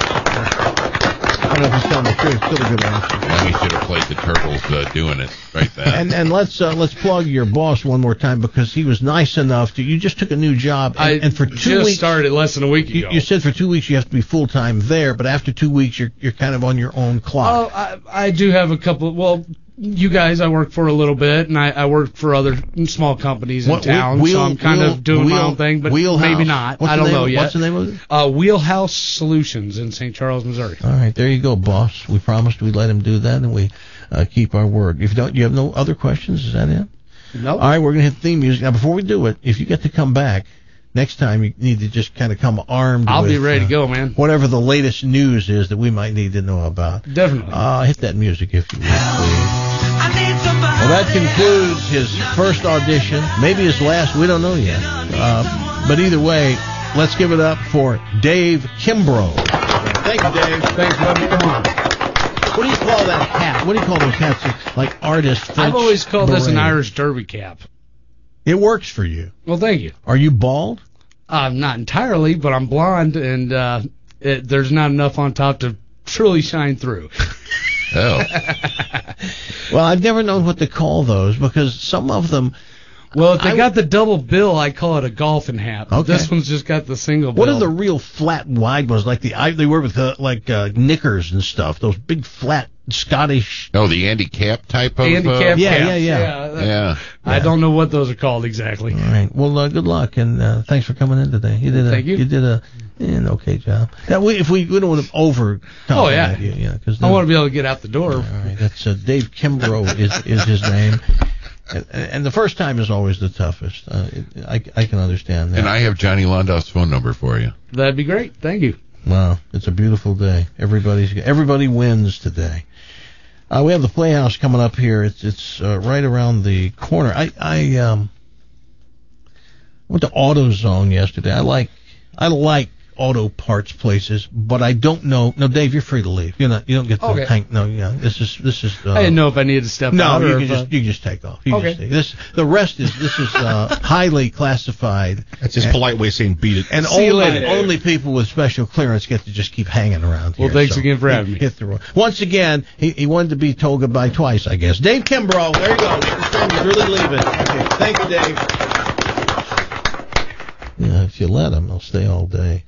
Speaker 8: I don't know if he's telling the truth. Still a good answer.
Speaker 11: And we should have played the turtles doing it right then.
Speaker 8: And let's plug your boss one more time because he was nice enough to. You just took a new job, and for 2 weeks.
Speaker 10: Just started less than a week ago.
Speaker 8: You said for 2 weeks you have to be full time there, but after 2 weeks you're kind of on your own clock.
Speaker 10: Oh, I do have a couple. Well, you guys I work for a little bit, and I work for other small companies in town, so I'm kind of doing my own thing, but maybe not. I don't know yet.
Speaker 8: What's the name of it?
Speaker 10: Wheelhouse Solutions in St. Charles, Missouri.
Speaker 8: All right, there you go, boss. We promised we'd let him do that, and we keep our word. If you have no other questions, is that it?
Speaker 10: No.
Speaker 8: All right, we're going to hit theme music. Now, before we do it, if you get to come back, next time you need to just kind of come armed
Speaker 10: I'll
Speaker 8: with,
Speaker 10: be ready to go, man.
Speaker 8: Whatever the latest news is that we might need to know about.
Speaker 10: Definitely.
Speaker 8: Hit that music if you would, please. Well, that concludes his first audition, maybe his last, we don't know yet. But either way, let's give it up for Dave Kimbrough. Thank you, Dave.
Speaker 10: Thanks, buddy. Come on.
Speaker 8: What do you call that hat? What do you call those hats? Like artist French
Speaker 10: I've always called this an
Speaker 8: beret.
Speaker 10: Irish derby cap.
Speaker 8: It works for you.
Speaker 10: Well, thank you.
Speaker 8: Are you bald?
Speaker 10: Not entirely, but I'm blonde, and there's not enough on top to truly shine through.
Speaker 11: Oh.
Speaker 8: Well, I've never known what to call those because some of them.
Speaker 10: Well, if they got the double bill, I call it a golfing hat. But
Speaker 8: Okay.
Speaker 10: This one's just got the single bill.
Speaker 8: What are the real flat wide ones? Like they wear with knickers and stuff. Those big flat Scottish.
Speaker 11: Oh, the Andy Cap type of.
Speaker 10: Andy Cap
Speaker 8: Yeah.
Speaker 10: caps.
Speaker 11: Yeah.
Speaker 10: I don't know what those are called exactly.
Speaker 8: All right. Well, good luck and thanks for coming in today.
Speaker 10: Thank you.
Speaker 8: You did an okay job. Now, we don't want to over.
Speaker 10: Oh yeah.
Speaker 8: Yeah. Because
Speaker 10: I want to be able to get out the door.
Speaker 8: All right. That's Dave Kimbrough is his name. And the first time is always the toughest. I can understand that.
Speaker 11: And I have Johnny Londoff's phone number for you.
Speaker 10: That'd be great. Thank you.
Speaker 8: Wow, it's a beautiful day. Everybody wins today. We have the Playhouse coming up here. It's right around the corner. I went to AutoZone yesterday. I like auto parts places, but I don't know. No, Dave, you're free to leave. You don't get to hang. No, yeah. This is.
Speaker 10: I didn't know if I needed to step out.
Speaker 8: No,
Speaker 10: or
Speaker 8: you can just take off. You
Speaker 10: Okay.
Speaker 8: just take. The rest is highly classified.
Speaker 17: That's his polite way of saying beat it.
Speaker 8: And
Speaker 10: See you later.
Speaker 8: only people with special clearance get to just keep hanging around here.
Speaker 10: Well, thanks again for having me.
Speaker 8: Hit the road. Once again, he wanted to be told goodbye twice, I guess. Dave Kimbrough, there you go. He's really leaving. Okay, thank you, Dave. Yeah, if you let him, they'll stay all day.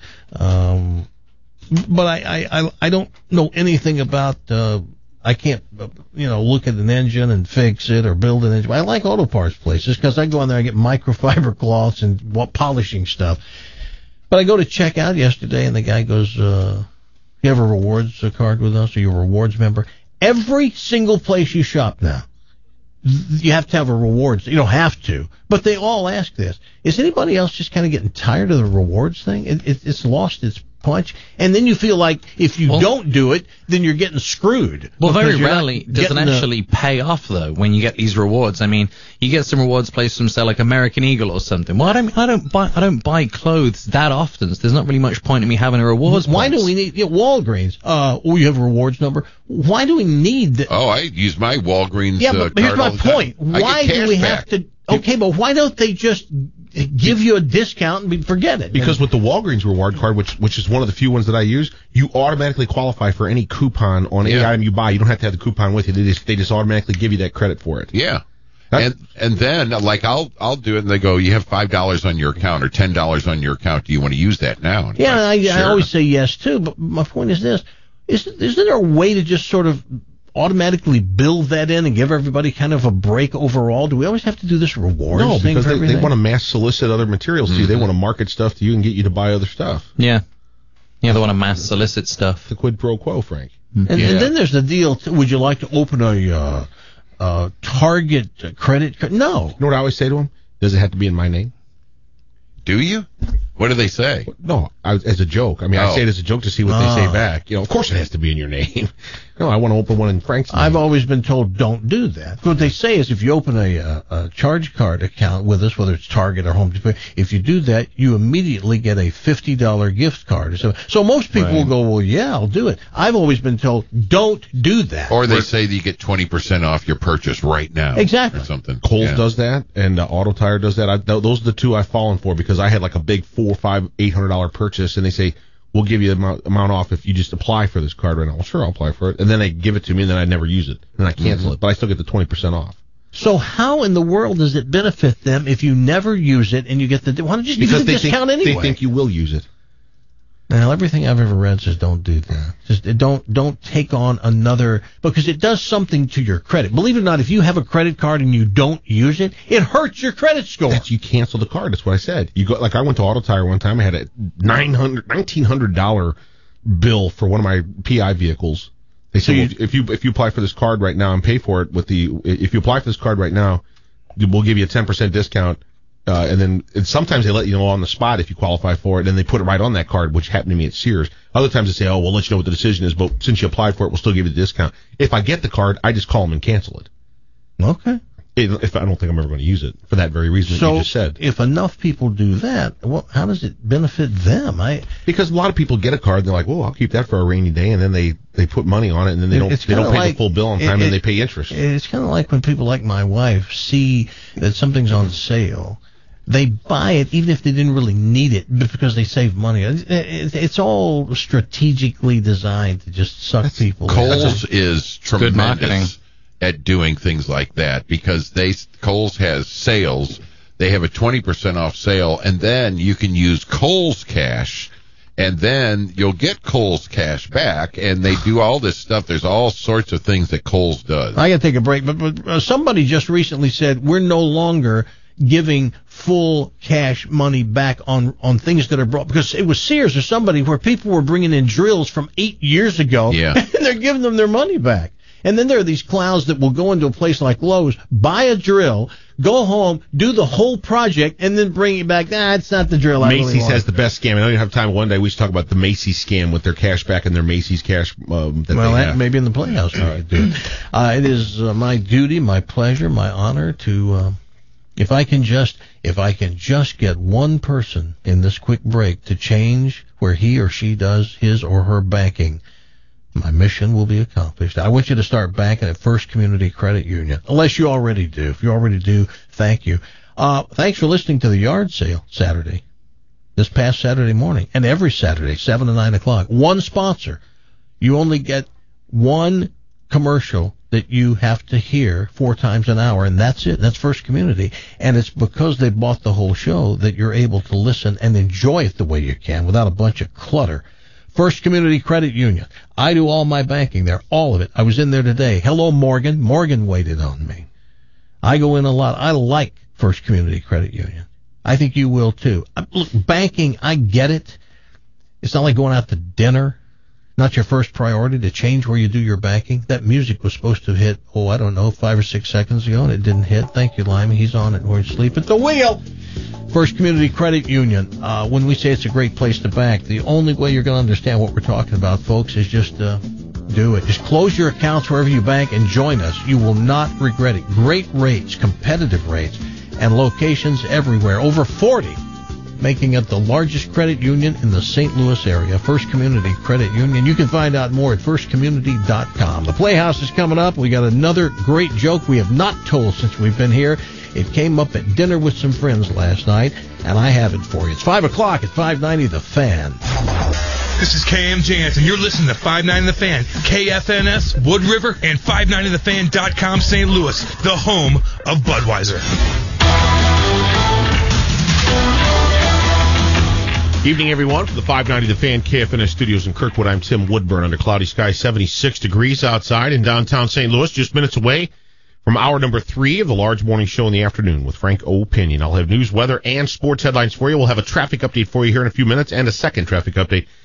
Speaker 8: But I don't know anything about. I can't look at an engine and fix it or build an engine. I like auto parts places because I go in there and get microfiber cloths and polishing stuff. But I go to check out yesterday and the guy goes, "You have a rewards card with us? Are you a rewards member?" Every single place you shop now, you have to have a rewards. You don't have to, but they all ask this. Is anybody else just kind of getting tired of the rewards thing? It's lost its punch, and then you feel like if you don't do it, then you're getting screwed.
Speaker 18: Well, very
Speaker 8: because you're not
Speaker 18: rarely does it
Speaker 8: getting
Speaker 18: actually pay off, though, when you get these rewards. I mean, you get some rewards placed from, say, like American Eagle or something. Well, I don't buy clothes that often, so there's not really much point in me having a rewards.
Speaker 8: Why do we need Walgreens? You have a rewards number. Why do we need?
Speaker 11: I use my Walgreens.
Speaker 8: Yeah, but here's my point. Why do we have to? Okay, but why don't they just give you a discount and forget it?
Speaker 17: Because with the Walgreens reward card, which is one of the few ones that I use, you automatically qualify for any coupon on any item you buy. You don't have to have the coupon with you. They just automatically give you that credit for it.
Speaker 11: Yeah. And then, like, I'll do it, and they go, you have $5 on your account or $10 on your account. Do you want to use that now? And
Speaker 8: yeah,
Speaker 11: like,
Speaker 8: I always say yes, too. But my point is this. Isn't there a way to just sort of automatically build that in and give everybody kind of a break overall? Do we always have to do this rewards thing?
Speaker 17: No, because
Speaker 8: for
Speaker 17: they want to mass solicit other materials to you. They want to market stuff to you and get you to buy other stuff.
Speaker 18: Yeah. Yeah, they want to mass solicit stuff.
Speaker 17: The quid pro quo, Frank.
Speaker 8: And then there's the deal. Would you like to open a Target credit card? No.
Speaker 17: You know what I always say to them? Does it have to be in my name?
Speaker 11: Do you? What do they say?
Speaker 17: No, as a joke. I mean, I say it as a joke to see what they say back. Of course it has to be in your name. No, I want to open one in Frank's name.
Speaker 8: I've always been told don't do that. What they say is if you open a charge card account with us, whether it's Target or Home Depot, if you do that, you immediately get a $50 gift card. So most people will go, well, yeah, I'll do it. I've always been told don't do that.
Speaker 11: Or they say that you get 20% off your purchase right now.
Speaker 8: Exactly.
Speaker 11: Or something.
Speaker 17: Kohl's does that, and Auto Tire does that. Those are the two I've fallen for because I had like a big $400, $500, $800 purchase, and they say, we'll give you the amount off if you just apply for this card right now. Well, sure, I'll apply for it. And then they give it to me, and then I never use it. And I cancel it, but I still get the 20% off.
Speaker 8: So how in the world does it benefit them if you never use it and you get the... Why don't you just give the discount anyway?
Speaker 17: They think you will use it.
Speaker 8: Now, everything I've ever read says don't do that. Just don't take on another... Because it does something to your credit. Believe it or not, if you have a credit card and you don't use it, it hurts your credit score.
Speaker 17: You cancel the card. That's what I said. You go like I went to Auto Tire one time. I had a $1,900 bill for one of my PI vehicles. They said, if you apply for this card right now and pay for it if you apply for this card right now, we'll give you a 10% discount. And sometimes they let you know on the spot if you qualify for it, and they put it right on that card, which happened to me at Sears. Other times they say, we'll let you know what the decision is, but since you applied for it, we'll still give you the discount. If I get the card, I just call them and cancel it.
Speaker 8: Okay.
Speaker 17: If I don't think I'm ever going to use it for that very reason that you just said.
Speaker 8: If enough people do that, well, how does it benefit them?
Speaker 17: Because a lot of people get a card, and they're like, well, I'll keep that for a rainy day, and then they put money on it, and then they don't pay the full bill on time, and they pay interest.
Speaker 8: It's kind of like when people like my wife see that something's on sale. They buy it even if they didn't really need it because they save money. It's all strategically designed to just suck people in.
Speaker 11: Kohl's is tremendous at doing things like that because Kohl's has sales. They have a 20% off sale, and then you can use Kohl's Cash, and then you'll get Kohl's Cash back, and they do all this stuff. There's all sorts of things that Kohl's does.
Speaker 8: I got to take a break, but somebody just recently said we're no longer giving full cash money back on things that are brought, because it was Sears or somebody where people were bringing in drills from 8 years ago, and they're giving them their money back. And then there are these clowns that will go into a place like Lowe's, buy a drill, go home, do the whole project, and then bring it back. It's not the drill I really
Speaker 17: Macy's
Speaker 8: want.
Speaker 17: has the best scam. I don't even have time. One day we should talk about the Macy's scam with their cash back and their Macy's cash that
Speaker 8: maybe in the Playhouse we could do it. It is my duty, my pleasure, my honor to... If I can just get one person in this quick break to change where he or she does his or her banking, my mission will be accomplished. I want you to start banking at First Community Credit Union, unless you already do. If you already do, thank you. Thanks for listening to the yard sale Saturday, this past Saturday morning, and every Saturday, 7 to 9 o'clock. One sponsor. You only get one commercial that you have to hear 4 times an hour, and that's it. That's First Community. And it's because they bought the whole show that you're able to listen and enjoy it the way you can without a bunch of clutter. First Community Credit Union. I do all my banking there, all of it. I was in there today. Hello, Morgan. Morgan waited on me. I go in a lot. I like First Community Credit Union. I think you will, too. Look, banking, I get it. It's not like going out to dinner. Not your first priority to change where you do your banking. That music was supposed to hit, 5 or 6 seconds ago, and it didn't hit. Thank you, Limey. He's on it where he's sleeping at the wheel. First Community Credit Union. When we say it's a great place to bank, the only way you're going to understand what we're talking about, folks, is just do it. Just close your accounts wherever you bank and join us. You will not regret it. Great rates, competitive rates, and locations everywhere. Over 40, making it the largest credit union in the St. Louis area. First Community Credit Union. You can find out more at firstcommunity.com. The Playhouse is coming up. We got another great joke we have not told since we've been here. It came up at dinner with some friends last night, and I have it for you. It's 5 o'clock at 590 The Fan.
Speaker 2: This is KM Jansen. You're listening to 590 The Fan, KFNS, Wood River, and 590thefan.com St. Louis, the home of Budweiser.
Speaker 17: Evening, everyone, from the 590 The Fan KFNS studios in Kirkwood. I'm Tim Woodburn under cloudy skies, 76 degrees outside in downtown St. Louis, just minutes away from hour number 3 of the large morning show in the afternoon with Frank O'Pinion. I'll have news, weather, and sports headlines for you. We'll have a traffic update for you here in a few minutes and a second traffic update